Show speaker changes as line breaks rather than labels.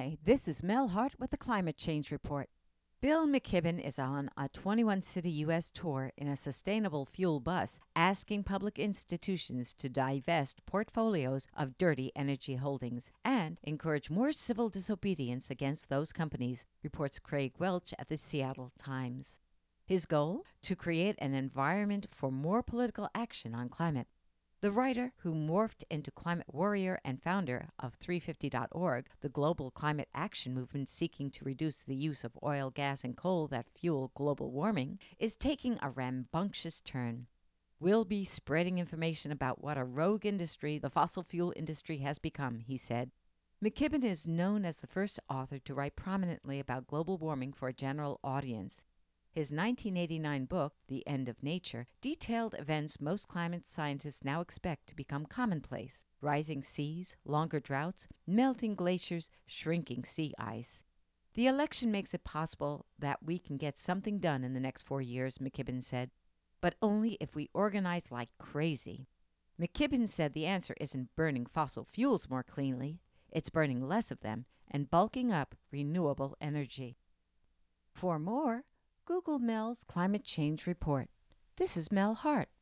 Hi, this is Mel Hart with the Climate Change Report. Bill McKibben is on a 21-city U.S. tour in a sustainable fuel bus, asking public institutions to divest portfolios of dirty energy holdings and encourage more civil disobedience against those companies, reports Craig Welch at the Seattle Times. His goal? To create an environment for more political action on climate. The writer, who morphed into climate warrior and founder of 350.org, the global climate action movement seeking to reduce the use of oil, gas, and coal that fuel global warming, is taking a rambunctious turn. We'll be spreading information about what a rogue industry the fossil fuel industry has become, he said. McKibben is known as the first author to write prominently about global warming for a general audience. His 1989 book, The End of Nature, detailed events most climate scientists now expect to become commonplace: rising seas, longer droughts, melting glaciers, shrinking sea ice. The election makes it possible that we can get something done in the next 4 years, McKibben said, but only if we organize like crazy. McKibben said the answer isn't burning fossil fuels more cleanly, it's burning less of them and bulking up renewable energy. For more, Google Mel's Climate Change Report. This is Mel Hart.